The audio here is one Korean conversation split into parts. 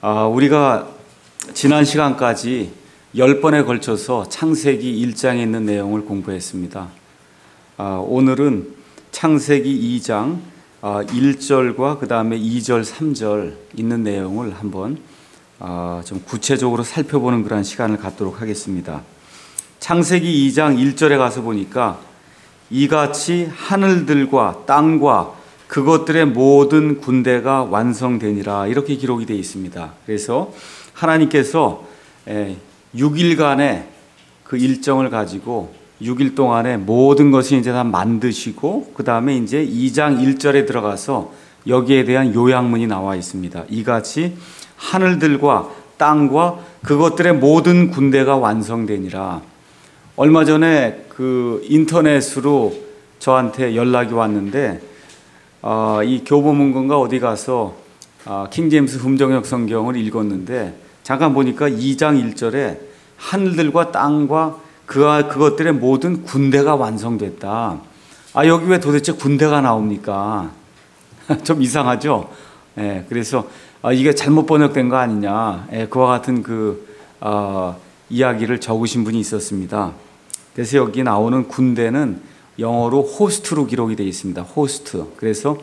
우리가 지난 시간까지 10번에 걸쳐서 창세기 1장에 있는 내용을 공부했습니다. 오늘은 창세기 2장 1절과 그 다음에 2절, 3절 있는 내용을 한번 좀 구체적으로 살펴보는 그런 시간을 갖도록 하겠습니다. 창세기 2장 1절에 가서 보니까 이같이 하늘들과 땅과 그것들의 모든 군대가 완성되니라 이렇게 기록이 되어 있습니다. 그래서 하나님께서 6일간의 그 일정을 가지고 6일 동안에 모든 것을 이제 다 만드시고 그 다음에 이제 2장 1절에 들어가서 여기에 대한 요약문이 나와 있습니다. 이같이 하늘들과 땅과 그것들의 모든 군대가 완성되니라. 얼마 전에 그 인터넷으로 저한테 연락이 왔는데 이 교보문고인가 어디 가서 킹제임스 흠정역 성경을 읽었는데 잠깐 보니까 2장 1절에 하늘들과 땅과 그것들의 모든 군대가 완성됐다. 여기 왜 도대체 군대가 나옵니까? 좀 이상하죠? 그래서 이게 잘못 번역된 거 아니냐. 그와 같은 이야기를 적으신 분이 있었습니다. 그래서 여기 나오는 군대는 영어로 호스트로 기록이 되어 있습니다. 호스트. 그래서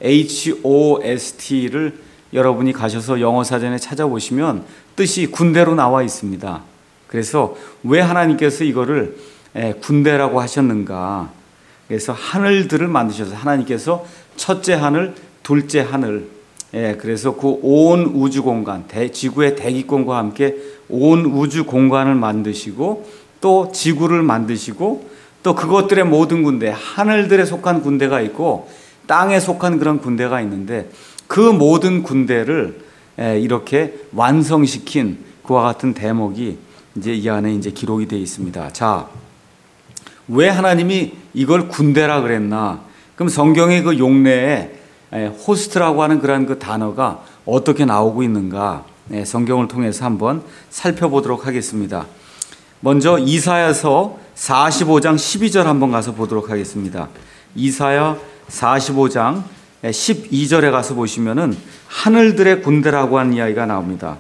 HOST를 여러분이 가셔서 영어 사전에 찾아보시면 뜻이 군대로 나와 있습니다. 그래서 왜 하나님께서 이거를 군대라고 하셨는가? 그래서 하늘들을 만드셔서 하나님께서 첫째 하늘, 둘째 하늘. 그래서 그 온 우주 공간, 지구의 대기권과 함께 온 우주 공간을 만드시고 또 지구를 만드시고 또 그것들의 모든 군대, 하늘들에 속한 군대가 있고 땅에 속한 그런 군대가 있는데 그 모든 군대를 이렇게 완성시킨 그와 같은 대목이 이제 이 안에 이제 기록이 되어 있습니다. 자, 왜 하나님이 이걸 군대라 그랬나? 그럼 성경의 그 용례에 호스트라고 하는 그런 그 단어가 어떻게 나오고 있는가? 성경을 통해서 한번 살펴보도록 하겠습니다. 먼저 이사야서 45장 12절 한번 가서 보도록 하겠습니다. 이사야 45장 12절에 가서 보시면은 하늘들의 군대라고 하는 이야기가 나옵니다.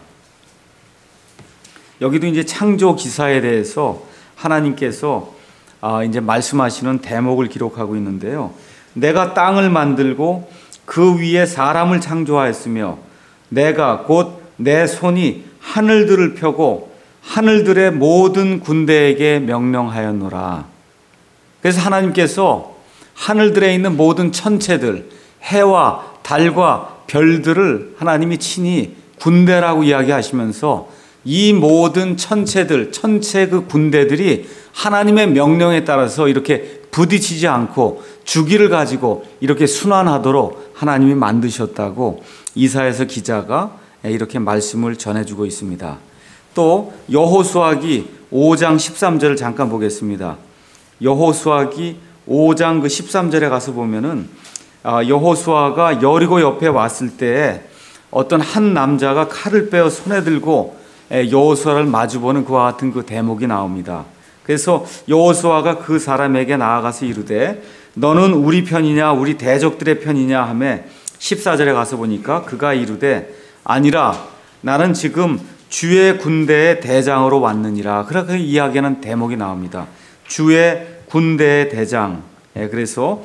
여기도 이제 창조 기사에 대해서 하나님께서 이제 말씀하시는 대목을 기록하고 있는데요. 내가 땅을 만들고 그 위에 사람을 창조하였으며 내가 곧 내 손이 하늘들을 펴고 하늘들의 모든 군대에게 명령하였노라. 그래서 하나님께서 하늘들에 있는 모든 천체들, 해와 달과 별들을 하나님이 친히 군대라고 이야기하시면서 이 모든 천체들, 천체 그 군대들이 하나님의 명령에 따라서 이렇게 부딪히지 않고 주기를 가지고 이렇게 순환하도록 하나님이 만드셨다고 이사야서 기자가 이렇게 말씀을 전해주고 있습니다. 또 여호수아기 5장 13절을 잠깐 보겠습니다. 여호수아기 5장 그 13절에 가서 보면은 여호수아가 여리고 옆에 왔을 때 어떤 한 남자가 칼을 빼어 손에 들고 여호수아를 마주보는 그와 같은 그 대목이 나옵니다. 그래서 여호수아가 그 사람에게 나아가서 이르되 너는 우리 편이냐 우리 대적들의 편이냐 하며 14절에 가서 보니까 그가 이르되 아니라 나는 지금 주의 군대의 대장으로 왔느니라. 그렇게 이야기하는 대목이 나옵니다. 주의 군대의 대장. 그래서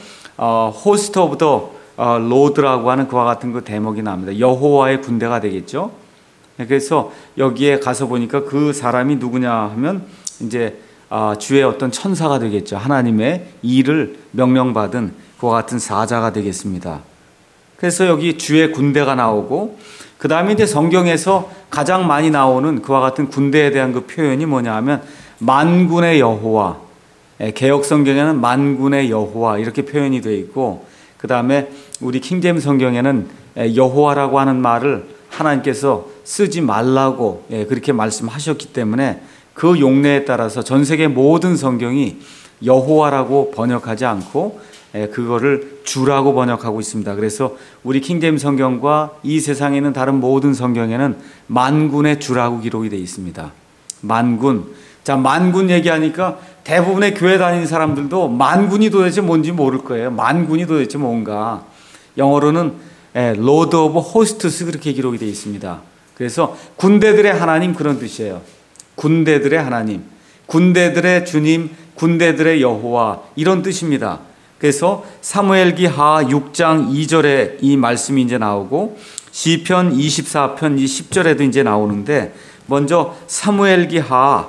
호스트 오브 더 로드라고 하는 그와 같은 그 대목이 나옵니다. 여호와의 군대가 되겠죠. 그래서 여기에 가서 보니까 그 사람이 누구냐 하면 이제 주의 어떤 천사가 되겠죠. 하나님의 일을 명령받은 그와 같은 사자가 되겠습니다. 그래서 여기 주의 군대가 나오고 그 다음에 이제 성경에서 가장 많이 나오는 그와 같은 군대에 대한 그 표현이 뭐냐 하면 만군의 여호와, 개역 성경에는 만군의 여호와 이렇게 표현이 되어 있고 그 다음에 우리 킹제임스 성경에는 여호와라고 하는 말을 하나님께서 쓰지 말라고 그렇게 말씀하셨기 때문에 그 용례에 따라서 전 세계 모든 성경이 여호와라고 번역하지 않고 그거를 주라고 번역하고 있습니다. 그래서 우리 킹제임스 성경과 이 세상에 있는 다른 모든 성경에는 만군의 주라고 기록이 되어 있습니다. 만군. 자, 만군 얘기하니까 대부분의 교회 다니는 사람들도 만군이 도대체 뭔지 모를 거예요. 만군이 도대체 뭔가. 영어로는 Lord of Hosts 그렇게 기록이 되어 있습니다. 그래서 군대들의 하나님 그런 뜻이에요. 군대들의 하나님, 군대들의 주님, 군대들의 여호와 이런 뜻입니다. 그래서 사무엘기하 6장 2절에 이 말씀이 이제 나오고 시편 24편 10절에도 이제 나오는데 먼저 사무엘기하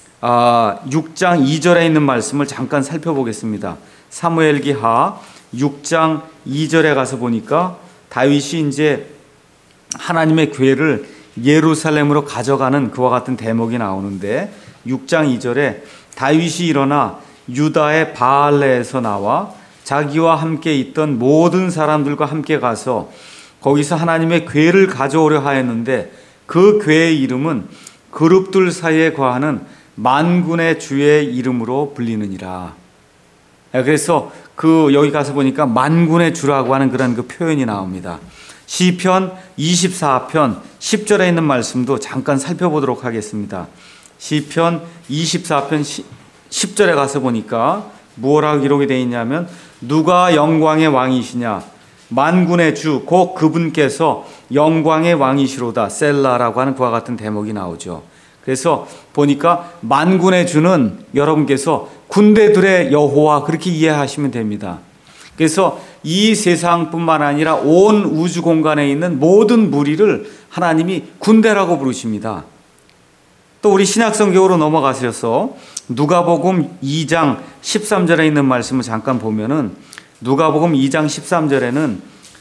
6장 2절에 있는 말씀을 잠깐 살펴보겠습니다. 사무엘기하 6장 2절에 가서 보니까 다윗이 이제 하나님의 궤를 예루살렘으로 가져가는 그와 같은 대목이 나오는데 6장 2절에 다윗이 일어나 유다의 바알레에서 나와 자기와 함께 있던 모든 사람들과 함께 가서 거기서 하나님의 궤를 가져오려 하였는데 그 궤의 이름은 그룹들 사이에 거하는 만군의 주의 이름으로 불리느니라. 그래서 여기 가서 보니까 만군의 주라고 하는 그런 그 표현이 나옵니다. 시편 24편 10절에 있는 말씀도 잠깐 살펴보도록 하겠습니다. 시편 24편 10절에 가서 보니까 무엇라고 기록이 되어 있냐면 누가 영광의 왕이시냐 만군의 주 곧 그분께서 영광의 왕이시로다 셀라라고 하는 그와 같은 대목이 나오죠. 그래서 보니까 만군의 주는 여러분께서 군대들의 여호와 그렇게 이해하시면 됩니다. 그래서 이 세상뿐만 아니라 온 우주 공간에 있는 모든 무리를 하나님이 군대라고 부르십니다. 또 우리 신약성경으로 넘어가셔서 누가복음 2장 13절에 있는 말씀을 잠깐 보면은 누가복음 2장 13절에는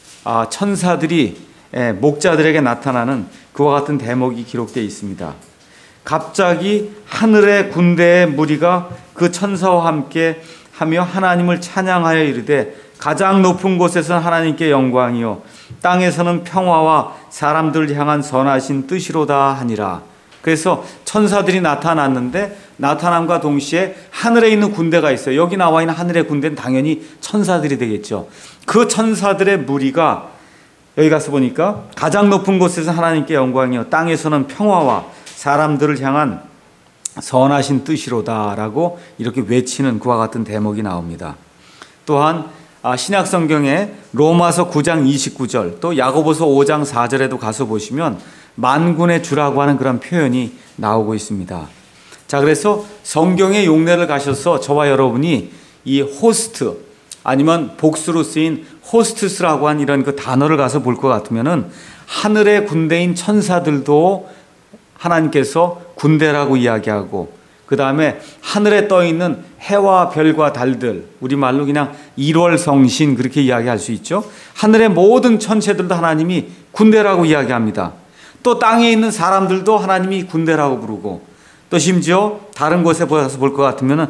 천사들이 목자들에게 나타나는 그와 같은 대목이 기록되어 있습니다. 갑자기 하늘의 군대의 무리가 그 천사와 함께 하며 하나님을 찬양하여 이르되 가장 높은 곳에서는 하나님께 영광이요 땅에서는 평화와 사람들을 향한 선하신 뜻이로다 하니라. 그래서 천사들이 나타났는데 나타남과 동시에 하늘에 있는 군대가 있어요. 여기 나와 있는 하늘의 군대는 당연히 천사들이 되겠죠. 그 천사들의 무리가 여기 가서 보니까 가장 높은 곳에서 하나님께 영광이요 땅에서는 평화와 사람들을 향한 선하신 뜻이로다라고 이렇게 외치는 그와 같은 대목이 나옵니다. 또한 신약성경에 로마서 9장 29절 또 야고보서 5장 4절에도 가서 보시면 만군의 주라고 하는 그런 표현이 나오고 있습니다. 자, 그래서 성경의 용례를 가셔서 저와 여러분이 이 호스트 아니면 복수로 쓰인 호스트스라고 하는 이런 그 단어를 가서 볼 것 같으면은 하늘의 군대인 천사들도 하나님께서 군대라고 이야기하고 그 다음에 하늘에 떠 있는 해와 별과 달들 우리말로 그냥 일월성신 그렇게 이야기할 수 있죠. 하늘의 모든 천체들도 하나님이 군대라고 이야기합니다. 또 땅에 있는 사람들도 하나님이 군대라고 부르고 또 심지어 다른 곳에 보여서 볼 것 같으면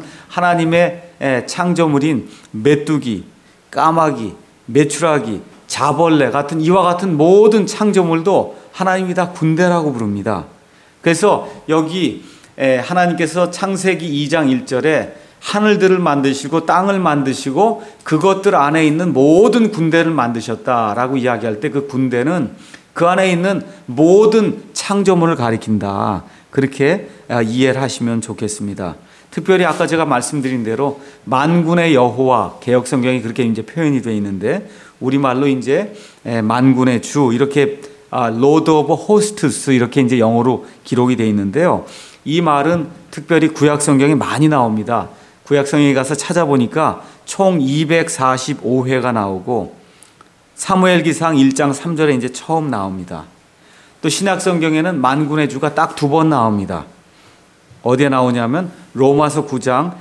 하나님의 창조물인 메뚜기, 까마귀, 메추라기, 자벌레 같은 이와 같은 모든 창조물도 하나님이 다 군대라고 부릅니다. 그래서 여기 하나님께서 창세기 2장 1절에 하늘들을 만드시고 땅을 만드시고 그것들 안에 있는 모든 군대를 만드셨다라고 이야기할 때 그 군대는 그 안에 있는 모든 창조물을 가리킨다. 그렇게 이해를 하시면 좋겠습니다. 특별히 아까 제가 말씀드린 대로 만군의 여호와 개역성경이 그렇게 이제 표현이 되어 있는데 우리말로 이제 만군의 주 이렇게 Lord of Hosts 이렇게 이제 영어로 기록이 되어 있는데요. 이 말은 특별히 구약성경에 많이 나옵니다. 구약성경에 가서 찾아보니까 총 245회가 나오고 사무엘기상 1장 3절에 이제 처음 나옵니다. 또 신약성경에는 만군의 주가 딱 2번 나옵니다. 어디에 나오냐면 로마서 9장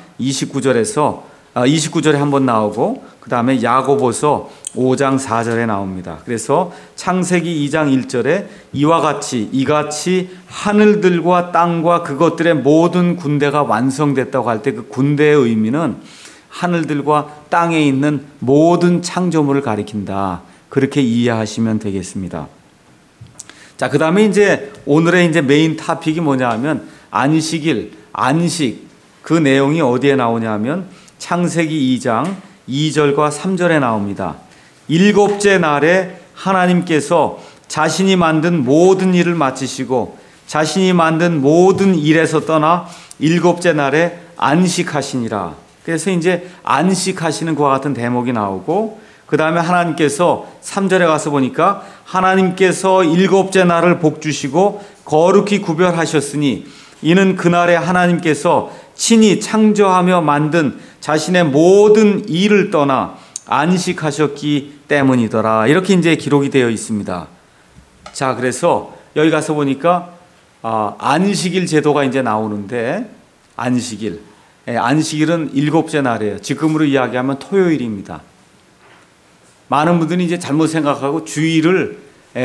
29절에 한 번 나오고 그 다음에 야고보서 5장 4절에 나옵니다. 그래서 창세기 2장 1절에 이같이 하늘들과 땅과 그것들의 모든 군대가 완성됐다고 할 때 그 군대의 의미는 하늘들과 땅에 있는 모든 창조물을 가리킨다. 그렇게 이해하시면 되겠습니다. 자, 그 다음에 이제 오늘의 이제 메인 토픽이 뭐냐 하면 안식일, 안식. 그 내용이 어디에 나오냐 하면 창세기 2장 2절과 3절에 나옵니다. 일곱째 날에 하나님께서 자신이 만든 모든 일을 마치시고 자신이 만든 모든 일에서 떠나 일곱째 날에 안식하시니라. 그래서 이제 안식하시는 그와 같은 대목이 나오고 그 다음에 하나님께서 3절에 가서 보니까 하나님께서 일곱째 날을 복주시고 거룩히 구별하셨으니 이는 그날에 하나님께서 친히 창조하며 만든 자신의 모든 일을 떠나 안식하셨기 때문이더라. 이렇게 이제 기록이 되어 있습니다. 자, 그래서 여기 가서 보니까 안식일 제도가 이제 나오는데 안식일. 안식일은 일곱째 날이에요. 지금으로 이야기하면 토요일입니다. 많은 분들이 이제 잘못 생각하고 주일을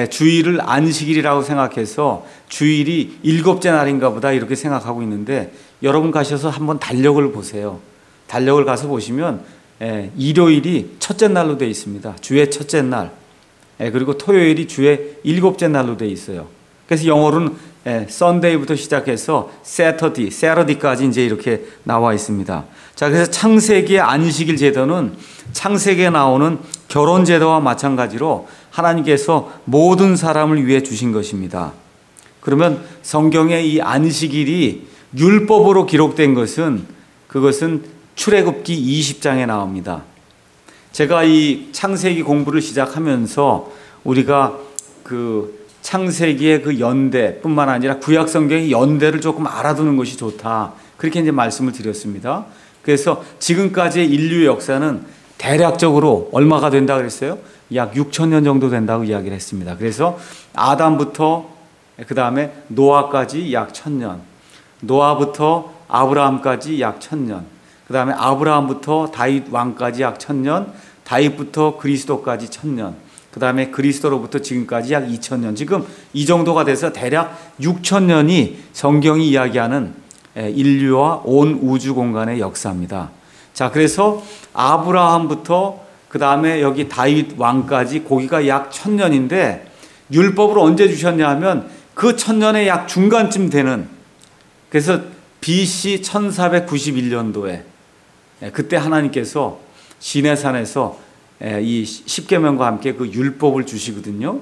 안식일이라고 생각해서 주일이 일곱째 날인가 보다 이렇게 생각하고 있는데 여러분 가셔서 한번 달력을 보세요. 달력을 가서 보시면 일요일이 첫째 날로 되어 있습니다. 주의 첫째 날. 그리고 토요일이 주의 일곱째 날로 되어 있어요. 그래서 영어로는 Sunday부터 시작해서 Saturday까지 이제 이렇게 나와 있습니다. 자, 그래서 창세기의 안식일 제도는 창세기에 나오는 결혼 제도와 마찬가지로 하나님께서 모든 사람을 위해 주신 것입니다. 그러면 성경의 이 안식일이 율법으로 기록된 그것은 출애굽기 20장에 나옵니다. 제가 이 창세기 공부를 시작하면서 우리가 그 창세기의 그 연대뿐만 아니라 구약 성경의 연대를 조금 알아두는 것이 좋다. 그렇게 이제 말씀을 드렸습니다. 그래서 지금까지의 인류 역사는 대략적으로 얼마가 된다 그랬어요? 약 6,000년 정도 된다고 이야기를 했습니다. 그래서 아담부터 그 다음에 노아까지 약 1,000년, 노아부터 아브라함까지 약 1,000년, 그 다음에 아브라함부터 다윗 왕까지 약 1,000년, 다윗부터 그리스도까지 1,000년, 그 다음에 그리스도로부터 지금까지 약 2,000년. 지금 이 정도가 돼서 대략 6,000년이 성경이 이야기하는 인류와 온 우주 공간의 역사입니다. 자, 그래서 아브라함부터 그 다음에 여기 다윗 왕까지 거기가 약 1,000년인데 율법을 언제 주셨냐 하면 그 1,000년의 약 중간쯤 되는, 그래서 BC 1491년도에 그때 하나님께서 시내산에서 이 십계명과 함께 그 율법을 주시거든요.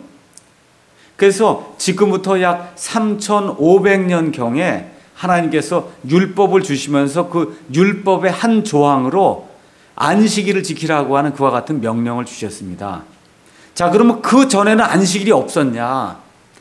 그래서 지금부터 약 3,500년경에 하나님께서 율법을 주시면서 그 율법의 한 조항으로 안식일을 지키라고 하는 그와 같은 명령을 주셨습니다. 자, 그러면 그 전에는 안식일이 없었냐?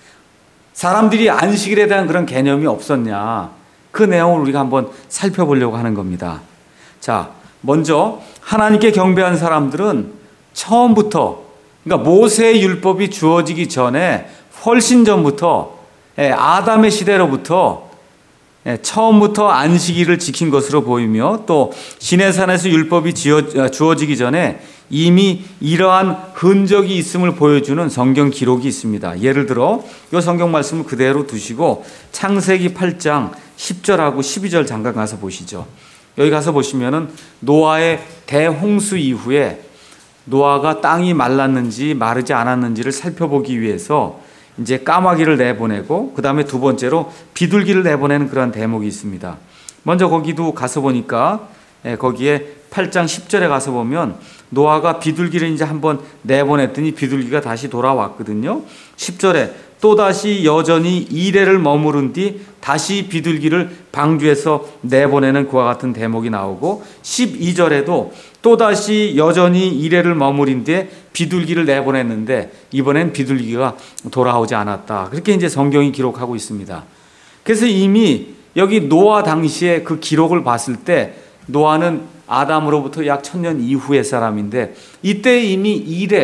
사람들이 안식일에 대한 그런 개념이 없었냐? 그 내용을 우리가 한번 살펴보려고 하는 겁니다. 자, 먼저 하나님께 경배한 사람들은 처음부터, 그러니까 모세의 율법이 주어지기 전에 훨씬 전부터 아담의 시대로부터 처음부터 안식일을 지킨 것으로 보이며, 또 시내산에서 율법이 주어지기 전에 이미 이러한 흔적이 있음을 보여주는 성경 기록이 있습니다. 예를 들어 이 성경 말씀을 그대로 두시고 창세기 8장 10절하고 12절 잠깐 가서 보시죠. 여기 가서 보시면은 노아의 대홍수 이후에 노아가 땅이 말랐는지 마르지 않았는지를 살펴보기 위해서 이제 까마귀를 내보내고, 그 다음에 두 번째로 비둘기를 내보내는 그런 대목이 있습니다. 먼저 거기도 가서 보니까 거기에 8장 10절에 가서 보면 노아가 비둘기를 이제 한번 내보냈더니 비둘기가 다시 돌아왔거든요. 10절에 또다시 여전히 이레를 머무른 뒤 다시 비둘기를 방주에서 내보내는 그와 같은 대목이 나오고, 12절에도 또다시 여전히 이레를 머무린 뒤에 비둘기를 내보냈는데 이번엔 비둘기가 돌아오지 않았다. 그렇게 이제 성경이 기록하고 있습니다. 그래서 이미 여기 노아 당시에 그 기록을 봤을 때 노아는 아담으로부터 약 1,000년 이후의 사람인데 이때 이미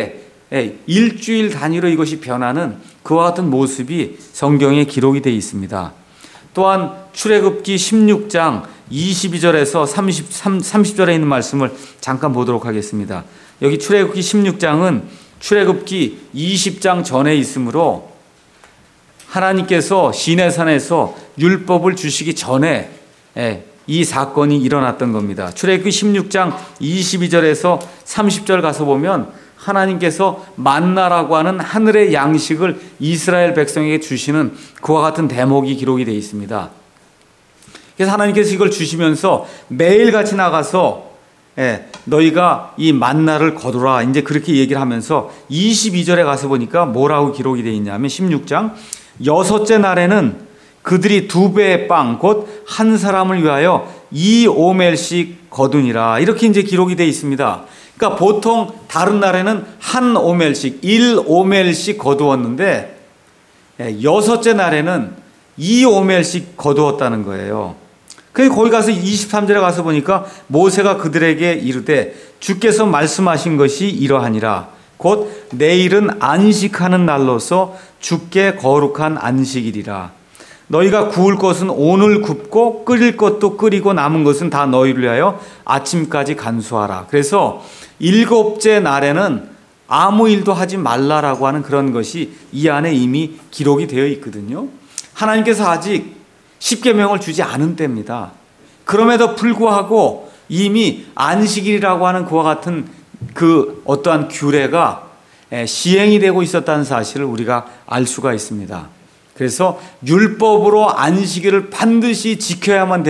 일주일 단위로 이것이 변하는 그와 같은 모습이 성경에 기록이 되어 있습니다. 또한 출애굽기 16장 22절에서 30절에 있는 말씀을 잠깐 보도록 하겠습니다. 여기 출애굽기 16장은 출애굽기 20장 전에 있으므로 하나님께서 시내산에서 율법을 주시기 전에 이 사건이 일어났던 겁니다. 출애굽기 16장 22절에서 30절 가서 보면 하나님께서 만나라고 하는 하늘의 양식을 이스라엘 백성에게 주시는 그와 같은 대목이 기록이 되어 있습니다. 그래서 하나님께서 이걸 주시면서 매일같이 나가서 너희가 이 만나를 거두라, 이제 그렇게 얘기를 하면서 22절에 가서 보니까 뭐라고 기록이 되어 있냐면 16장 6째 날에는 그들이 2배의 빵 곧 한 사람을 위하여 2 오멜씩 거두니라, 이렇게 이제 기록이 되어 있습니다. 그러니까 보통 다른 날에는 한 오멜씩, 1오멜씩 거두었는데 여섯째 날에는 2오멜씩 거두었다는 거예요. 그래서 거기 가서 23절에 가서 보니까 모세가 그들에게 이르되 주께서 말씀하신 것이 이러하니라. 곧 내일은 안식하는 날로서 주께 거룩한 안식일이라. 너희가 구울 것은 오늘 굽고 끓일 것도 끓이고 남은 것은 다 너희를 위하여 아침까지 간수하라. 그래서 일곱째 날에는 아무 일도 하지 말라라고 하는 그런 것이 이 안에 이미 기록이 되어 있거든요. 하나님께서 아직 십계명을 주지 않은 때입니다. 그럼에도 불구하고 이미 안식일이라고 하는 그와 같은 그 어떠한 규례가 시행이 되고 있었다는 사실을 우리가 알 수가 있습니다. 그래서 율법으로 안식일을 반드시 지켜야만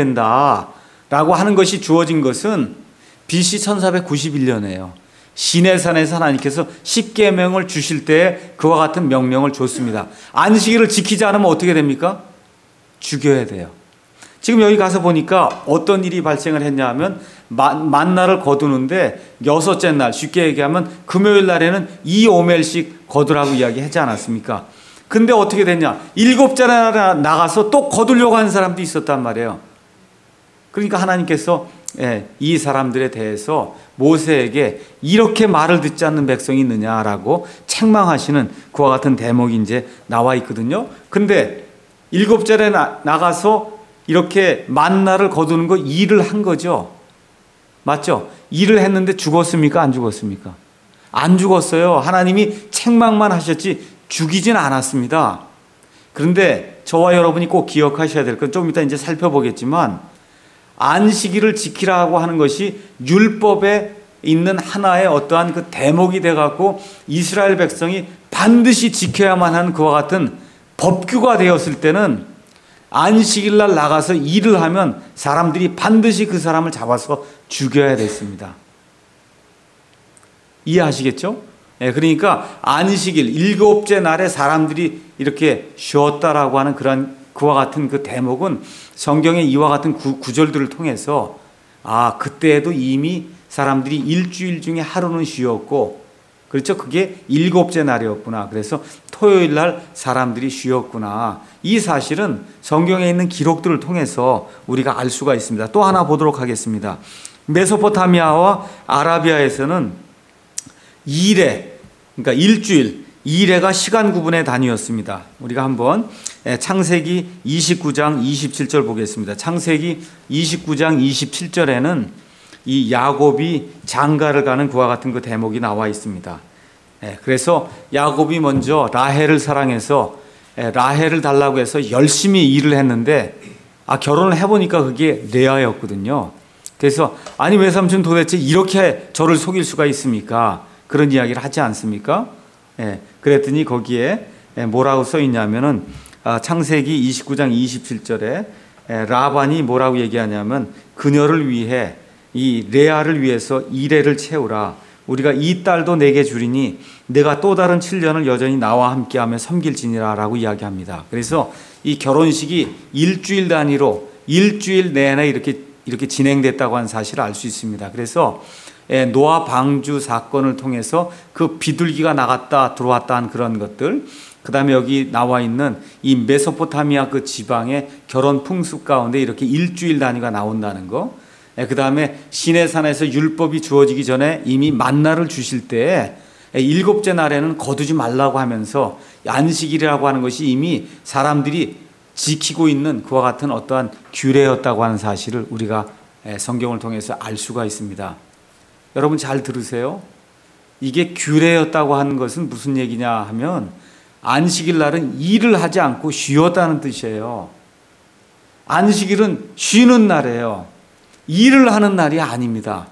된다라고 하는 것이 주어진 것은 BC 1491년이에요. 시내산에서 하나님께서 십계명을 주실 때 그와 같은 명령을 줬습니다. 안식일을 지키지 않으면 어떻게 됩니까? 죽여야 돼요. 지금 여기 가서 보니까 어떤 일이 발생을 했냐 하면 만나를 거두는데 여섯째 날, 쉽게 얘기하면 금요일 날에는 2오멜씩 거두라고 이야기하지 않았습니까? 근데 어떻게 됐냐? 일곱째 날 나가서 또 거두려고 하는 사람도 있었단 말이에요. 그러니까 하나님께서 이 사람들에 대해서 모세에게 이렇게 말을 듣지 않는 백성이 있느냐라고 책망하시는 그와 같은 대목이 이제 나와 있거든요. 근데 일곱째 날에 나가서 이렇게 만나를 거두는 거 일을 한 거죠. 맞죠? 일을 했는데 죽었습니까? 안 죽었습니까? 안 죽었어요. 하나님이 책망만 하셨지 죽이진 않았습니다. 그런데 저와 여러분이 꼭 기억하셔야 될 건 좀 이따 이제 살펴보겠지만 안식일을 지키라고 하는 것이 율법에 있는 하나의 어떠한 그 대목이 돼갖고 이스라엘 백성이 반드시 지켜야만 하는 그와 같은 법규가 되었을 때는 안식일 날 나가서 일을 하면 사람들이 반드시 그 사람을 잡아서 죽여야 됐습니다. 이해하시겠죠? 그러니까 안식일 일곱째 날에 사람들이 이렇게 쉬었다라고 하는 그와 같은 그 대목은 성경의 이와 같은 구절들을 통해서 그때에도 이미 사람들이 일주일 중에 하루는 쉬었고, 그렇죠? 그게 일곱째 날이었구나. 그래서 토요일 날 사람들이 쉬었구나. 이 사실은 성경에 있는 기록들을 통해서 우리가 알 수가 있습니다. 또 하나 보도록 하겠습니다. 메소포타미아와 아라비아에서는 일회, 그러니까 일주일, 일회가 시간 구분의 단위였습니다. 우리가 한번 창세기 29장 27절 보겠습니다. 창세기 29장 27절에는 이 야곱이 장가를 가는 그와 같은 그 대목이 나와 있습니다. 그래서 야곱이 먼저 라헬을 사랑해서 라헬을 달라고 해서 열심히 일을 했는데 결혼을 해보니까 그게 레아였거든요. 그래서 아니 외삼촌 도대체 이렇게 저를 속일 수가 있습니까? 그런 이야기를 하지 않습니까? 그랬더니 거기에 뭐라고 써 있냐면은 창세기 29장 27절에 라반이 뭐라고 얘기하냐면 그녀를 위해 이 레아를 위해서 이레를 채우라. 우리가 이 딸도 내게 주리니 내가 또 다른 7년을 여전히 나와 함께하며 섬길지니라 라고 이야기합니다. 그래서 이 결혼식이 일주일 단위로 일주일 내내 이렇게 진행됐다고 하는 사실을 알 수 있습니다. 그래서 노아 방주 사건을 통해서 그 비둘기가 나갔다 들어왔다 한 그런 것들, 그 다음에 여기 나와 있는 이 메소포타미아 그 지방의 결혼 풍습 가운데 이렇게 일주일 단위가 나온다는 거, 그 다음에 시내산에서 율법이 주어지기 전에 이미 만나를 주실 때 일곱째 날에는 거두지 말라고 하면서 안식일이라고 하는 것이 이미 사람들이 지키고 있는 그와 같은 어떠한 규례였다고 하는 사실을 우리가 성경을 통해서 알 수가 있습니다. 여러분 잘 들으세요. 이게 규례였다고 하는 것은 무슨 얘기냐 하면 안식일 날은 일을 하지 않고 쉬었다는 뜻이에요. 안식일은 쉬는 날이에요. 일을 하는 날이 아닙니다.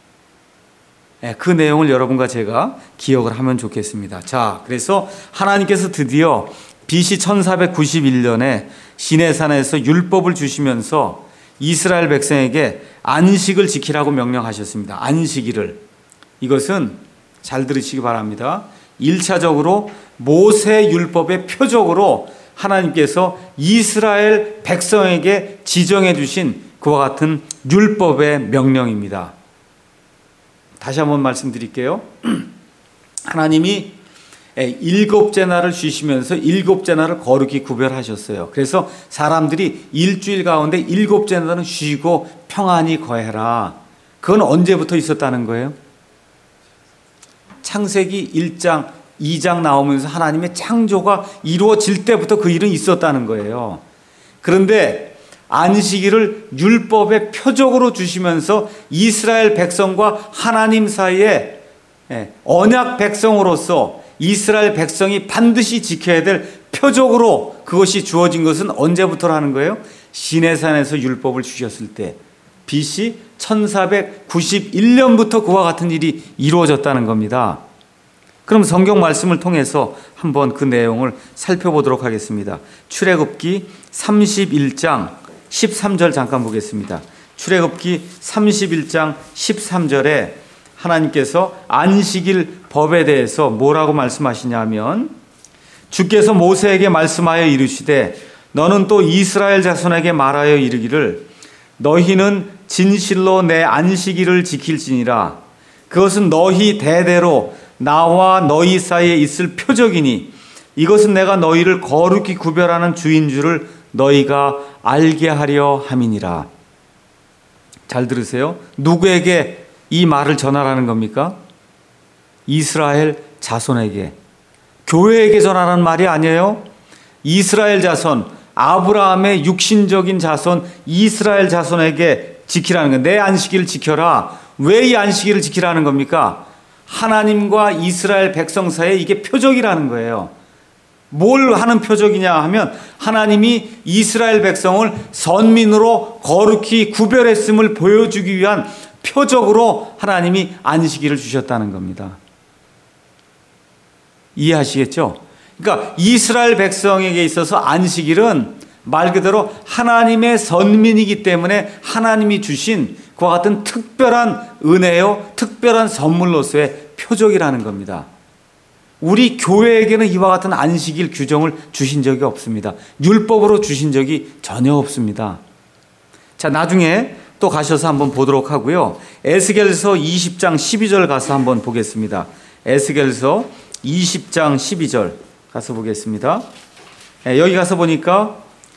그 내용을 여러분과 제가 기억을 하면 좋겠습니다. 자, 그래서 하나님께서 드디어 BC 1491년에 시내산에서 율법을 주시면서 이스라엘 백성에게 안식을 지키라고 명령하셨습니다. 안식일을. 이것은 잘 들으시기 바랍니다. 1차적으로 모세 율법의 표적으로 하나님께서 이스라엘 백성에게 지정해 주신 그와 같은 율법의 명령입니다. 다시 한번 말씀드릴게요. 하나님이 일곱째 날을 쉬시면서 일곱째 날을 거룩히 구별하셨어요. 그래서 사람들이 일주일 가운데 일곱째 날은 쉬고 평안히 거해라. 그건 언제부터 있었다는 거예요? 창세기 1장, 2장 나오면서 하나님의 창조가 이루어질 때부터 그 일은 있었다는 거예요. 그런데 안식일을 율법의 표적으로 주시면서 이스라엘 백성과 하나님 사이에 언약 백성으로서 이스라엘 백성이 반드시 지켜야 될 표적으로 그것이 주어진 것은 언제부터라는 거예요? 시내산에서 율법을 주셨을 때 BC 1491년부터 그와 같은 일이 이루어졌다는 겁니다. 그럼 성경 말씀을 통해서 한번 그 내용을 살펴보도록 하겠습니다. 출애굽기 31장 13절 잠깐 보겠습니다. 출애굽기 31장 13절에 하나님께서 안식일 법에 대해서 뭐라고 말씀하시냐면, 주께서 모세에게 말씀하여 이르시되 너는 또 이스라엘 자손에게 말하여 이르기를 너희는 진실로 내 안식일을 지킬지니라. 그것은 너희 대대로 나와 너희 사이에 있을 표적이니 이것은 내가 너희를 거룩히 구별하는 주인 줄을 너희가 알게 하려 함이니라. 잘 들으세요. 누구에게 이 말을 전하라는 겁니까? 이스라엘 자손에게, 교회에게 전하라는 말이 아니에요. 이스라엘 자손, 아브라함의 육신적인 자손 이스라엘 자손에게 지키라는 거예요. 내 안식일을 지켜라. 왜 이 안식일을 지키라는 겁니까? 하나님과 이스라엘 백성 사이에 이게 표적이라는 거예요. 뭘 하는 표적이냐 하면 하나님이 이스라엘 백성을 선민으로 거룩히 구별했음을 보여주기 위한 표적으로 하나님이 안식일을 주셨다는 겁니다. 이해하시겠죠? 그러니까 이스라엘 백성에게 있어서 안식일은 말 그대로 하나님의 선민이기 때문에 하나님이 주신 그와 같은 특별한 은혜요, 특별한 선물로서의 표적이라는 겁니다. 우리 교회에게는 이와 같은 안식일 규정을 주신 적이 없습니다. 율법으로 주신 적이 전혀 없습니다. 자, 나중에 또 가셔서 한번 보도록 하고요. 에스겔서 20장 12절 가서 한번 보겠습니다. 에스겔서 20장 12절 가서 보겠습니다. 여기 가서 보니까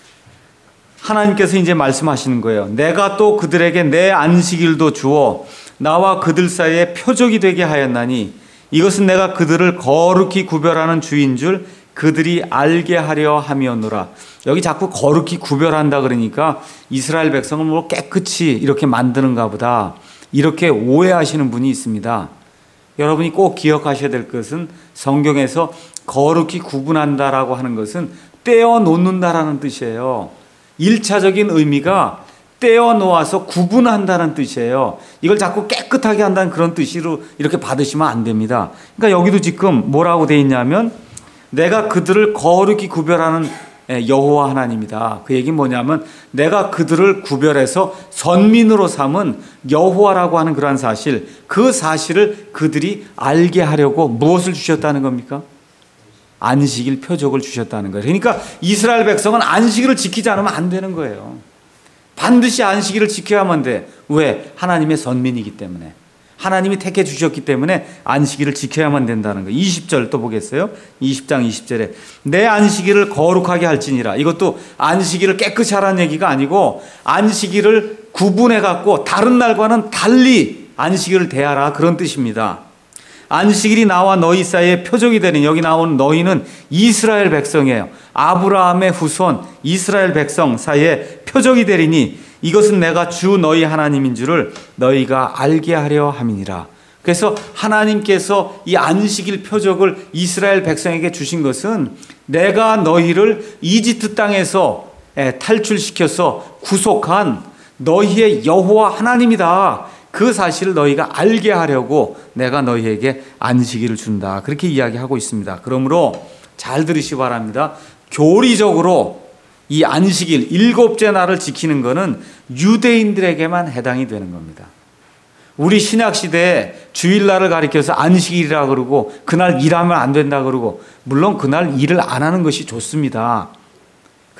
하나님께서 이제 말씀하시는 거예요. 내가 또 그들에게 내 안식일도 주어 나와 그들 사이에 표적이 되게 하였나니 이것은 내가 그들을 거룩히 구별하는 주인 줄 그들이 알게 하려 함이었노라. 여기 자꾸 거룩히 구별한다 그러니까 이스라엘 백성을 뭐 깨끗이 이렇게 만드는가 보다, 이렇게 오해하시는 분이 있습니다. 여러분이 꼭 기억하셔야 될 것은 성경에서 거룩히 구분한다라고 하는 것은 떼어놓는다라는 뜻이에요. 1차적인 의미가 떼어놓아서 구분한다는 뜻이에요. 이걸 자꾸 깨끗하게 한다는 그런 뜻으로 이렇게 받으시면 안 됩니다. 그러니까 여기도 지금 뭐라고 돼 있냐면 내가 그들을 거룩히 구별하는 여호와 하나님이다. 그 얘기는 뭐냐면 내가 그들을 구별해서 선민으로 삼은 여호와라고 하는 그러한 사실, 그 사실을 그들이 알게 하려고 무엇을 주셨다는 겁니까? 안식일 표적을 주셨다는 거예요. 그러니까 이스라엘 백성은 안식일을 지키지 않으면 안 되는 거예요. 반드시 안식일을 지켜야만 돼. 왜? 하나님의 선민이기 때문에. 하나님이 택해 주셨기 때문에 안식일을 지켜야만 된다는 거예요. 20절 또 보겠어요. 20장 20절에 내 안식일을 거룩하게 할지니라. 이것도 안식일을 깨끗이 하라는 얘기가 아니고 안식일을 구분해 갖고 다른 날과는 달리 안식일을 대하라, 그런 뜻입니다. 안식일이 나와 너희 사이에 표적이 되는, 여기 나오는 너희는 이스라엘 백성이에요. 아브라함의 후손 이스라엘 백성 사이에 표적이 되리니 이것은 내가 주 너희 하나님인 줄을 너희가 알게 하려 함이니라. 그래서 하나님께서 이 안식일 표적을 이스라엘 백성에게 주신 것은 내가 너희를 이집트 땅에서 탈출시켜서 구속한 너희의 여호와 하나님이다. 그 사실을 너희가 알게 하려고 내가 너희에게 안식일을 준다. 그렇게 이야기하고 있습니다. 그러므로 잘 들으시기 바랍니다. 교리적으로 이 안식일, 일곱째 날을 지키는 것은 유대인들에게만 해당이 되는 겁니다. 우리 신약시대에 주일날을 가리켜서 안식일이라 그러고 그날 일하면 안 된다 그러고, 물론 그날 일을 안 하는 것이 좋습니다.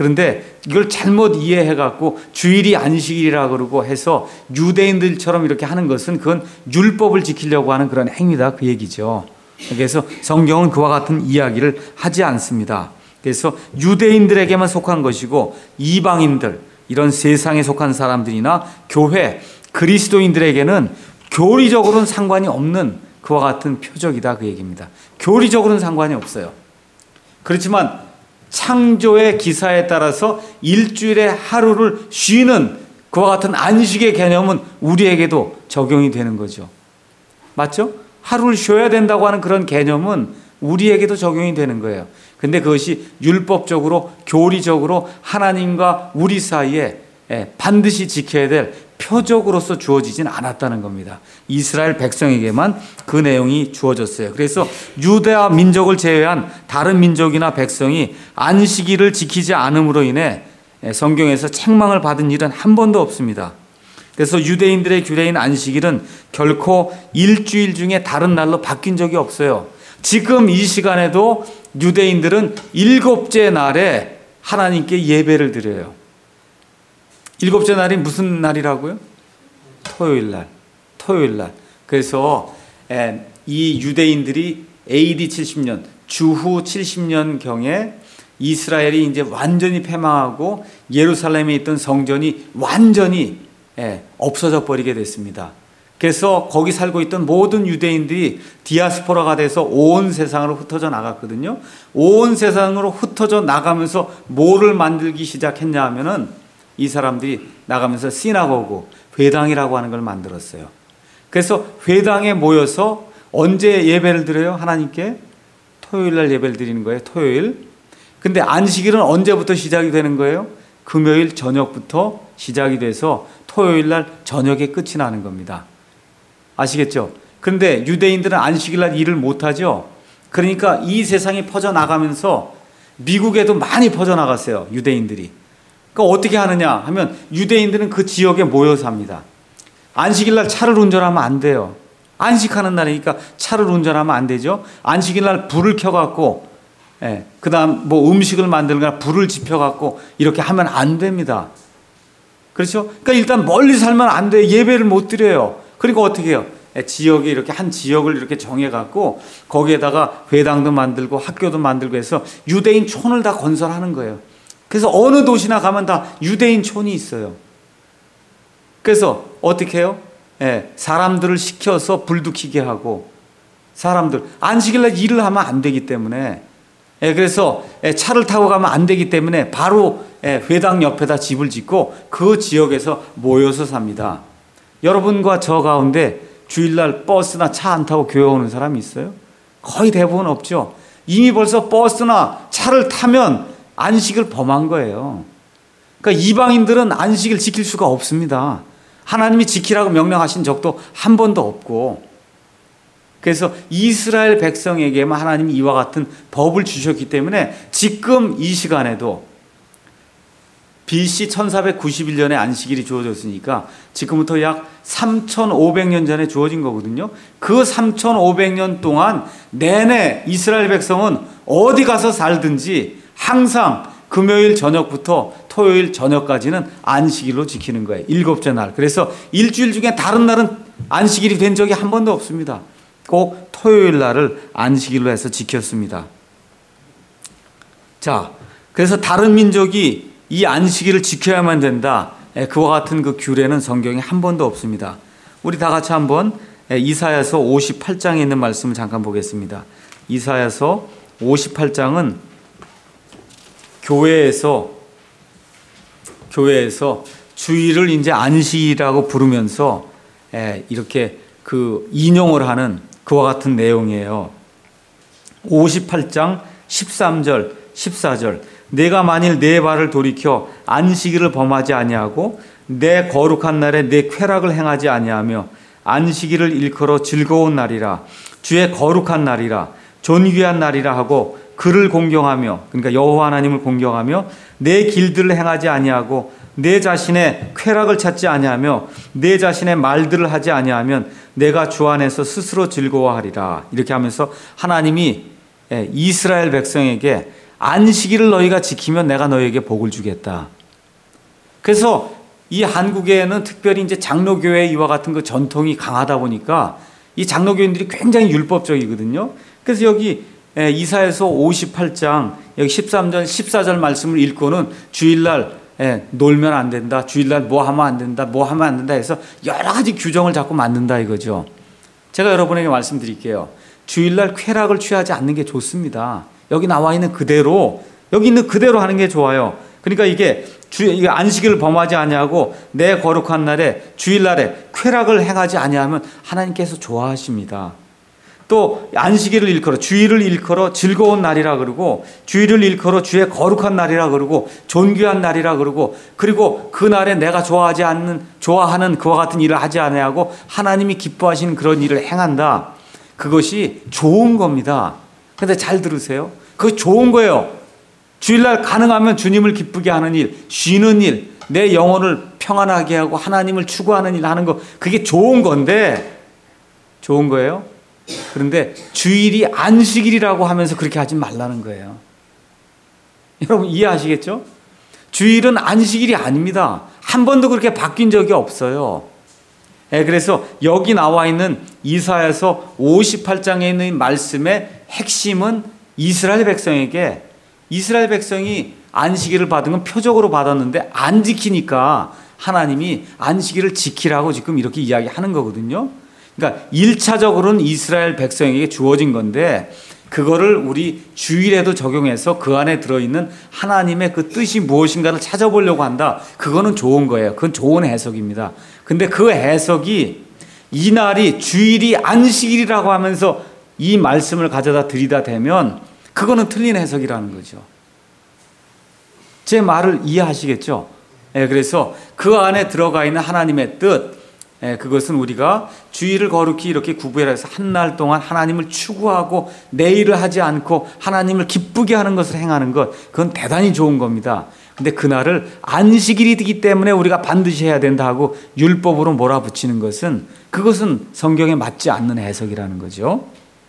그런데 이걸 잘못 이해해갖고 주일이 안식일이라 그러고 해서 유대인들처럼 이렇게 하는 것은 그건 율법을 지키려고 하는 그런 행위다 그 얘기죠. 그래서 성경은 그와 같은 이야기를 하지 않습니다. 그래서 유대인들에게만 속한 것이고 이방인들, 이런 세상에 속한 사람들이나 교회, 그리스도인들에게는 교리적으로는 상관이 없는 그와 같은 표적이다 그 얘기입니다. 교리적으로는 상관이 없어요. 그렇지만 창조의 기사에 따라서 일주일에 하루를 쉬는 그와 같은 안식의 개념은 우리에게도 적용이 되는 거죠. 맞죠? 하루를 쉬어야 된다고 하는 그런 개념은 우리에게도 적용이 되는 거예요. 근데 그것이 율법적으로, 교리적으로 하나님과 우리 사이에 반드시 지켜야 될 표적으로서 주어지진 않았다는 겁니다. 이스라엘 백성에게만 그 내용이 주어졌어요. 그래서 유다 민족을 제외한 다른 민족이나 백성이 안식일을 지키지 않음으로 인해 성경에서 책망을 받은 일은 한 번도 없습니다. 그래서 유대인들의 규례인 안식일은 결코 일주일 중에 다른 날로 바뀐 적이 없어요. 지금 이 시간에도 유대인들은 일곱째 날에 하나님께 예배를 드려요. 일곱째 날이 무슨 날이라고요? 토요일 날. 그래서 이 유대인들이 AD 70년, 주후 70년경에 이스라엘이 이제 완전히 패망하고 예루살렘에 있던 성전이 완전히 없어져 버리게 됐습니다. 그래서 거기 살고 있던 모든 유대인들이 디아스포라가 돼서 온 세상으로 흩어져 나갔거든요. 온 세상으로 흩어져 나가면서 뭐를 만들기 시작했냐 하면은 이 사람들이 나가면서 시나고그, 회당이라고 하는 걸 만들었어요. 그래서 회당에 모여서 언제 예배를 드려요? 하나님께? 토요일 날 예배를 드리는 거예요. 토요일. 근데 안식일은 언제부터 시작이 되는 거예요? 금요일 저녁부터 시작이 돼서 토요일 날 저녁에 끝이 나는 겁니다. 아시겠죠? 그런데 유대인들은 안식일 날 일을 못하죠. 그러니까 이 세상이 퍼져나가면서 미국에도 많이 퍼져나갔어요. 유대인들이. 그러니까 어떻게 하느냐 하면 유대인들은 그 지역에 모여 삽니다. 안식일 날 차를 운전하면 안 돼요. 안식하는 날이니까 차를 운전하면 안 되죠. 안식일 날 불을 켜갖고 그 다음 뭐 음식을 만들거나 불을 지펴갖고 이렇게 하면 안 됩니다. 그렇죠? 그러니까 일단 멀리 살면 안 돼요. 예배를 못 드려요. 그러니까 어떻게 해요? 지역에 이렇게 한 지역을 이렇게 정해갖고 거기에다가 회당도 만들고 학교도 만들고 해서 유대인 촌을 다 건설하는 거예요. 그래서 어느 도시나 가면 다 유대인 촌이 있어요. 그래서 어떻게 해요? 사람들을 시켜서 불도 켜게 하고 사람들 안식일날 일을 하면 안 되기 때문에 그래서 차를 타고 가면 안 되기 때문에 바로 회당 옆에다 집을 짓고 그 지역에서 모여서 삽니다. 여러분과 저 가운데 주일날 버스나 차 안 타고 교회 오는 사람이 있어요? 거의 대부분 없죠. 이미 벌써 버스나 차를 타면 안식을 범한 거예요. 그러니까 이방인들은 안식을 지킬 수가 없습니다. 하나님이 지키라고 명령하신 적도 한 번도 없고, 그래서 이스라엘 백성에게만 하나님이 이와 같은 법을 주셨기 때문에 지금 이 시간에도 BC 1491년에 안식일이 주어졌으니까 지금부터 약 3500년 전에 주어진 거거든요. 그 3500년 동안 내내 이스라엘 백성은 어디 가서 살든지 항상 금요일 저녁부터 토요일 저녁까지는 안식일로 지키는 거예요. 일곱째 날. 그래서 일주일 중에 다른 날은 안식일이 된 적이 한 번도 없습니다. 꼭 토요일 날을 안식일로 해서 지켰습니다. 자, 그래서 다른 민족이 이 안식일을 지켜야만 된다. 그와 같은 그 규례는 성경에 한 번도 없습니다. 우리 다 같이 한번 이사야서 58장에 있는 말씀을 잠깐 보겠습니다. 이사야서 58장은 교회에서 주일을 이제 안식이라고 부르면서 이렇게 그 인용을 하는 그와 같은 내용이에요. 58장 13절, 14절. 내가 만일 내 발을 돌이켜 안식일을 범하지 아니하고 내 거룩한 날에 내 쾌락을 행하지 아니하며 안식일을 일컬어 즐거운 날이라 주의 거룩한 날이라 존귀한 날이라 하고 그를 공경하며, 그러니까 여호와 하나님을 공경하며 내 길들을 행하지 아니하고 내 자신의 쾌락을 찾지 아니하며 내 자신의 말들을 하지 아니하면 내가 주 안에서 스스로 즐거워하리라. 이렇게 하면서 하나님이 이스라엘 백성에게 안식일을 너희가 지키면 내가 너희에게 복을 주겠다. 그래서 이 한국에는 특별히 이제 장로교회 이와 같은 그 전통이 강하다 보니까 이 장로교인들이 굉장히 율법적이거든요. 그래서 여기 이사야서 58장 여기 13절 14절 말씀을 읽고는 주일날 놀면 안 된다, 주일날 뭐 하면 안 된다, 뭐 하면 안 된다 해서 여러 가지 규정을 자꾸 만든다 이거죠. 제가 여러분에게 말씀드릴게요. 주일날 쾌락을 취하지 않는 게 좋습니다. 여기 나와 있는 그대로, 여기 있는 그대로 하는 게 좋아요. 그러니까 이게 안식일을 범하지 아니하고 내 거룩한 날에 주일날에 쾌락을 행하지 아니하면 하나님께서 좋아하십니다. 또 안식일을 일컬어 주일을 일컬어 즐거운 날이라 그러고 주일을 일컬어 주의 거룩한 날이라 그러고 존귀한 날이라 그러고 그리고 그 날에 내가 좋아하는 그와 같은 일을 하지 아니하고 하나님이 기뻐하시는 그런 일을 행한다. 그것이 좋은 겁니다. 근데 잘 들으세요. 그거 좋은 거예요. 주일날 가능하면 주님을 기쁘게 하는 일, 쉬는 일, 내 영혼을 평안하게 하고 하나님을 추구하는 일 하는 거, 그게 좋은 건데, 좋은 거예요. 그런데 주일이 안식일이라고 하면서 그렇게 하지 말라는 거예요. 여러분 이해하시겠죠? 주일은 안식일이 아닙니다. 한 번도 그렇게 바뀐 적이 없어요. 그래서 여기 나와 있는 이사야서 58장에 있는 말씀의 핵심은 이스라엘 백성이 안식일을 받은 건 표적으로 받았는데 안 지키니까 하나님이 안식일을 지키라고 지금 이렇게 이야기하는 거거든요. 그러니까 1차적으로는 이스라엘 백성에게 주어진 건데 그거를 우리 주일에도 적용해서 그 안에 들어있는 하나님의 그 뜻이 무엇인가를 찾아보려고 한다. 그거는 좋은 거예요. 그건 좋은 해석입니다. 근데 그 해석이 이 날이 주일이 안식일이라고 하면서 이 말씀을 가져다 들이다 대면 그거는 틀린 해석이라는 거죠. 제 말을 이해하시겠죠? 그래서 그 안에 들어가 있는 하나님의 뜻, 그것은 우리가 주일을 거룩히 이렇게 구별해서 한 날 동안 하나님을 추구하고 내 일을 하지 않고 하나님을 기쁘게 하는 것을 행하는 것, 그건 대단히 좋은 겁니다. 근데 그날을 안식일이기 때문에 우리가 반드시 해야 된다 하고 율법으로 몰아붙이는 것은 그것은 성경에 맞지 않는 해석이라는 거죠.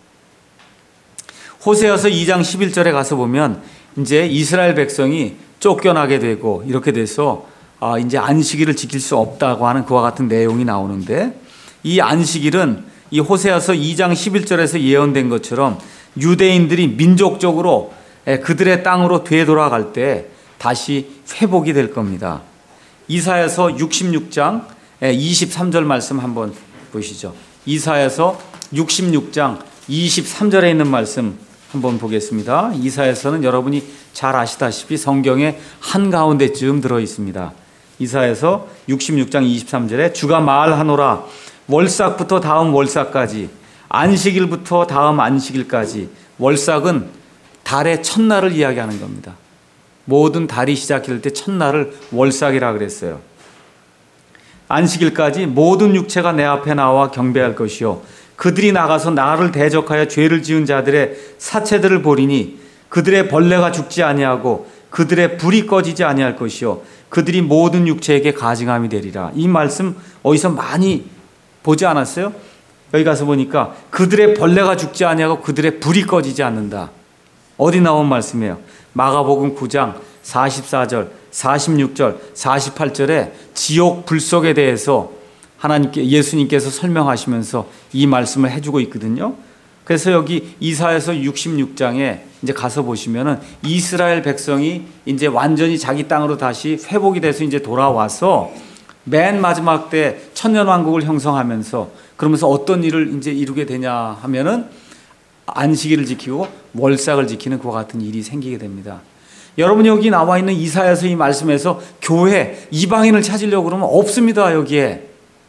호세아서 2장 11절에 가서 보면 이제 이스라엘 백성이 쫓겨나게 되고 이렇게 돼서 이제 안식일을 지킬 수 없다고 하는 그와 같은 내용이 나오는데 이 안식일은 이 호세아서 2장 11절에서 예언된 것처럼 유대인들이 민족적으로 그들의 땅으로 되돌아갈 때 다시 회복이 될 겁니다. 이사야서 66장 23절 말씀 한번 보시죠. 이사야서 66장 23절에 있는 말씀 한번 보겠습니다. 이사야서는 여러분이 잘 아시다시피 성경의 한가운데쯤 들어 있습니다. 이사야서 66장 23절에 주가 말하노라 월삭부터 다음 월삭까지 안식일부터 다음 안식일까지. 월삭은 달의 첫날을 이야기하는 겁니다. 모든 달이 시작할 때 첫날을 월삭이라 그랬어요. 안식일까지 모든 육체가 내 앞에 나와 경배할 것이요 그들이 나가서 나를 대적하여 죄를 지은 자들의 사체들을 보리니 그들의 벌레가 죽지 아니하고 그들의 불이 꺼지지 아니할 것이요 그들이 모든 육체에게 가증함이 되리라. 이 말씀 어디서 많이 보지 않았어요? 여기 가서 보니까 그들의 벌레가 죽지 아니하고 그들의 불이 꺼지지 않는다. 어디 나온 말씀이에요? 마가복음 9장 44절, 46절, 48절에 지옥 불속에 대해서 예수님께서 설명하시면서 이 말씀을 해주고 있거든요. 그래서 여기 이사야서 66장에 이제 가서 보시면은 이스라엘 백성이 이제 완전히 자기 땅으로 다시 회복이 돼서 이제 돌아와서 맨 마지막 때 천년왕국을 형성하면서 그러면서 어떤 일을 이제 이루게 되냐 하면은 안식일을 지키고 월삭을 지키는 그와 같은 일이 생기게 됩니다. 여러분 여기 나와 있는 이사야서 이 말씀에서 교회 이방인을 찾으려고 그러면 없습니다. 여기에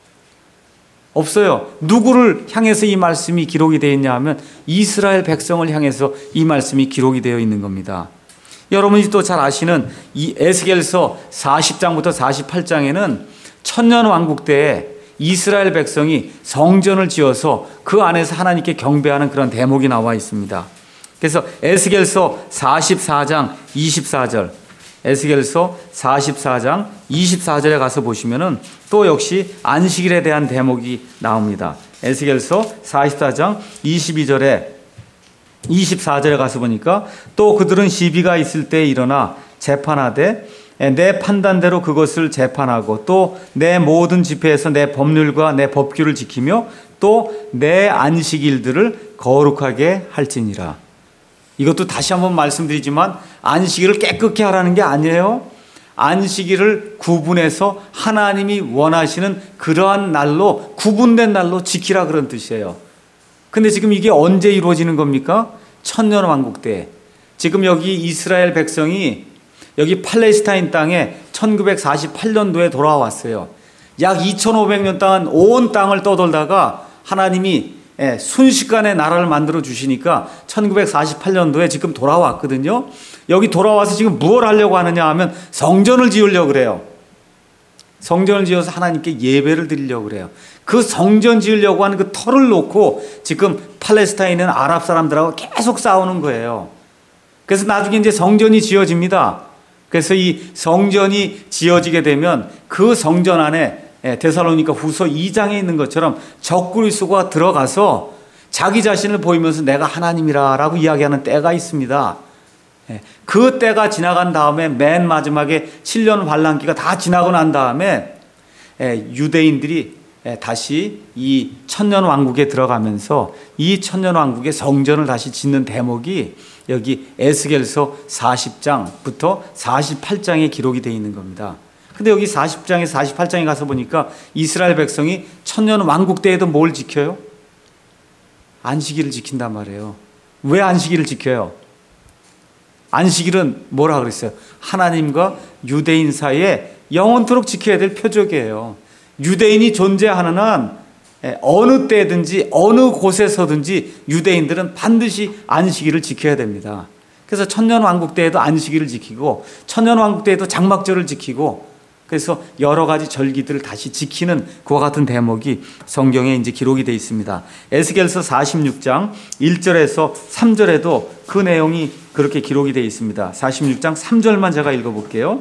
없어요. 누구를 향해서 이 말씀이 기록이 되어 있냐 하면 이스라엘 백성을 향해서 이 말씀이 기록이 되어 있는 겁니다. 여러분이 또 잘 아시는 이 에스겔서 40장부터 48장에는 천년왕국 때에 이스라엘 백성이 성전을 지어서 그 안에서 하나님께 경배하는 그런 대목이 나와 있습니다. 그래서 에스겔서 44장 24절, 에스겔서 44장 24절에 가서 보시면은 또 역시 안식일에 대한 대목이 나옵니다. 에스겔서 44장 22절에 24절에 가서 보니까 또 그들은 시비가 있을 때 일어나 재판하되 내 판단대로 그것을 재판하고 또 내 모든 집회에서 내 법률과 내 법규를 지키며 또 내 안식일들을 거룩하게 할지니라. 이것도 다시 한번 말씀드리지만 안식일을 깨끗게 하라는 게 아니에요. 안식일을 구분해서 하나님이 원하시는 그러한 날로, 구분된 날로 지키라, 그런 뜻이에요. 근데 지금 이게 언제 이루어지는 겁니까? 천년왕국 때. 지금 여기 이스라엘 백성이 여기 팔레스타인 땅에 1948년도에 돌아왔어요. 약 2500년 동안 온 땅을 떠돌다가 하나님이 순식간에 나라를 만들어 주시니까 1948년도에 지금 돌아왔거든요. 여기 돌아와서 지금 무엇을 하려고 하느냐 하면 성전을 지으려고 그래요. 성전을 지어서 하나님께 예배를 드리려고 그래요. 그 성전 지으려고 하는 그 터를 놓고 지금 팔레스타인은 아랍 사람들하고 계속 싸우는 거예요. 그래서 나중에 이제 성전이 지어집니다. 그래서 이 성전이 지어지게 되면 그 성전 안에 데살로니가 후서 2장에 있는 것처럼 적그리스도가 들어가서 자기 자신을 보이면서 내가 하나님이라고 이야기하는 때가 있습니다. 그 때가 지나간 다음에 맨 마지막에 7년 환란기가 다 지나고 난 다음에 유대인들이 다시 이 천년왕국에 들어가면서 이 천년왕국의 성전을 다시 짓는 대목이 여기 에스겔서 40장부터 48장에 기록이 되어 있는 겁니다. 근데 여기 40장에 48장에 가서 보니까 이스라엘 백성이 천년왕국 때에도 뭘 지켜요? 안식일을 지킨단 말이에요. 왜 안식일을 지켜요? 안식일은 뭐라 그랬어요? 하나님과 유대인 사이에 영원토록 지켜야 될 표적이에요. 유대인이 존재하는 한 어느 때든지 어느 곳에서든지 유대인들은 반드시 안식일을 지켜야 됩니다. 그래서 천년왕국 때에도 안식일을 지키고 천년왕국 때에도 장막절을 지키고 그래서 여러 가지 절기들을 다시 지키는 그와 같은 대목이 성경에 이제 기록이 되어 있습니다. 에스겔서 46장 1절에서 3절에도 그 내용이 그렇게 기록이 되어 있습니다. 46장 3절만 제가 읽어볼게요.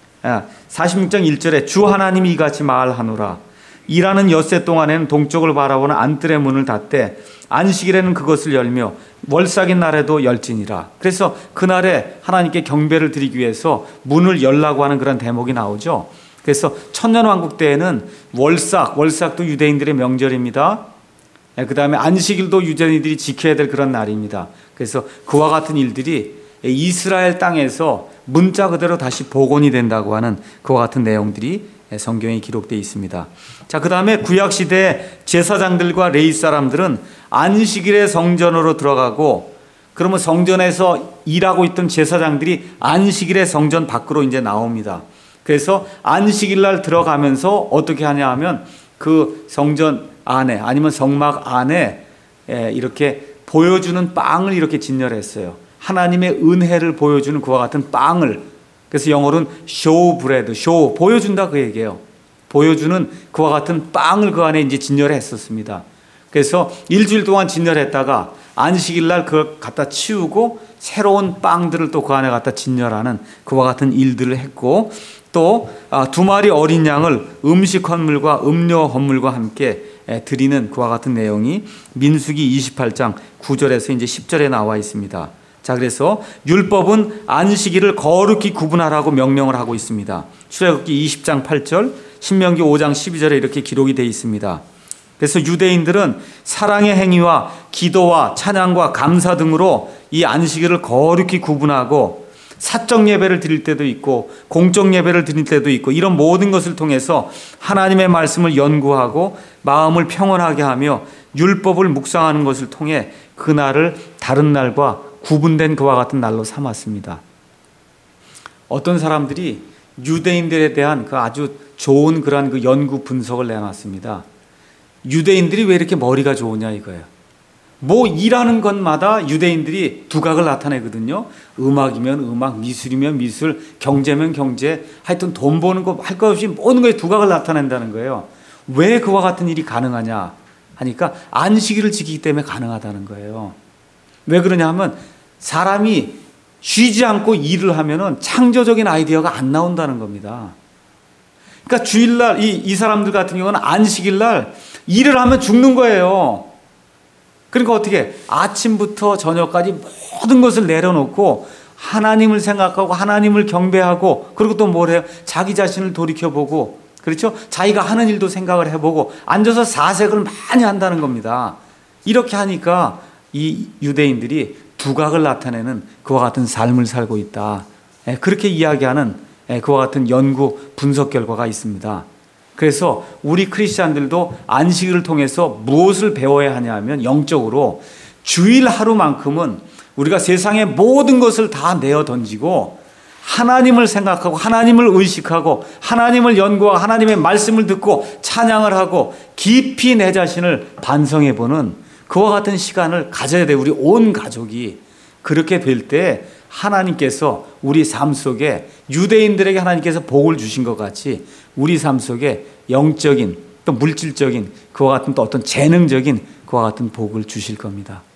46장 1절에 주 하나님이 이같이 말하노라. 일하는 엿새 동안에는 동쪽을 바라보는 안뜰의 문을 닫되 안식일에는 그것을 열며 월삭인 날에도 열지니라. 그래서 그날에 하나님께 경배를 드리기 위해서 문을 열라고 하는 그런 대목이 나오죠. 그래서 천년왕국 때에는 월삭도 유대인들의 명절입니다. 그 다음에 안식일도 유대인들이 지켜야 될 그런 날입니다. 그래서 그와 같은 일들이 이스라엘 땅에서 문자 그대로 다시 복원이 된다고 하는 그와 같은 내용들이 성경에 기록되어 있습니다. 자, 그 다음에 구약시대 제사장들과 레위 사람들은 안식일에 성전으로 들어가고 그러면 성전에서 일하고 있던 제사장들이 안식일에 성전 밖으로 이제 나옵니다. 그래서 안식일 날 들어가면서 어떻게 하냐 하면 그 성전 안에 아니면 성막 안에 이렇게 보여주는 빵을 이렇게 진열했어요. 하나님의 은혜를 보여주는 그와 같은 빵을, 그래서 영어로는 show bread, show, 보여준다 그 얘기예요. 보여주는 그와 같은 빵을 그 안에 이제 진열했었습니다. 그래서 일주일 동안 진열했다가 안식일 날 그걸 갖다 치우고 새로운 빵들을 또 그 안에 갖다 진열하는 그와 같은 일들을 했고, 또 2마리 어린 양을 음식 헌물과 음료 헌물과 함께 드리는 그와 같은 내용이 민수기 28장 9절에서 이제 10절에 나와 있습니다. 자, 그래서 율법은 안식일을 거룩히 구분하라고 명령을 하고 있습니다. 출애굽기 20장 8절, 신명기 5장 12절에 이렇게 기록이 되어 있습니다. 그래서 유대인들은 사랑의 행위와 기도와 찬양과 감사 등으로 이 안식일을 거룩히 구분하고 사적 예배를 드릴 때도 있고 공적 예배를 드릴 때도 있고 이런 모든 것을 통해서 하나님의 말씀을 연구하고 마음을 평온하게 하며 율법을 묵상하는 것을 통해 그날을 다른 날과 구분된 그와 같은 날로 삼았습니다. 어떤 사람들이 유대인들에 대한 그 아주 좋은 그러한 그 연구 분석을 내놨습니다. 유대인들이 왜 이렇게 머리가 좋으냐 이거예요. 뭐 일하는 것마다 유대인들이 두각을 나타내거든요. 음악이면 음악, 미술이면 미술, 경제면 경제, 하여튼 돈 버는 거 할 것 없이 모든 거에 두각을 나타낸다는 거예요. 왜 그와 같은 일이 가능하냐 하니까 안식일을 지키기 때문에 가능하다는 거예요. 왜 그러냐 하면 사람이 쉬지 않고 일을 하면은 창조적인 아이디어가 안 나온다는 겁니다. 그러니까 주일날 이 사람들 같은 경우는 안식일날 일을 하면 죽는 거예요. 그러니까 어떻게 아침부터 저녁까지 모든 것을 내려놓고 하나님을 생각하고 하나님을 경배하고, 그리고 또 뭘 해요? 자기 자신을 돌이켜보고, 그렇죠? 자기가 하는 일도 생각을 해보고 앉아서 사색을 많이 한다는 겁니다. 이렇게 하니까 이 유대인들이 두각을 나타내는 그와 같은 삶을 살고 있다. 그렇게 이야기하는 그와 같은 연구 분석 결과가 있습니다. 그래서 우리 크리스찬들도 안식일을 통해서 무엇을 배워야 하냐 하면, 영적으로 주일 하루만큼은 우리가 세상의 모든 것을 다 내어 던지고 하나님을 생각하고 하나님을 의식하고 하나님을 연구하고 하나님의 말씀을 듣고 찬양을 하고 깊이 내 자신을 반성해보는 그와 같은 시간을 가져야 돼요. 우리 온 가족이. 그렇게 될 때 하나님께서 우리 삶 속에, 유대인들에게 하나님께서 복을 주신 것 같이 우리 삶 속에 영적인 또 물질적인 그와 같은 또 어떤 재능적인 그와 같은 복을 주실 겁니다.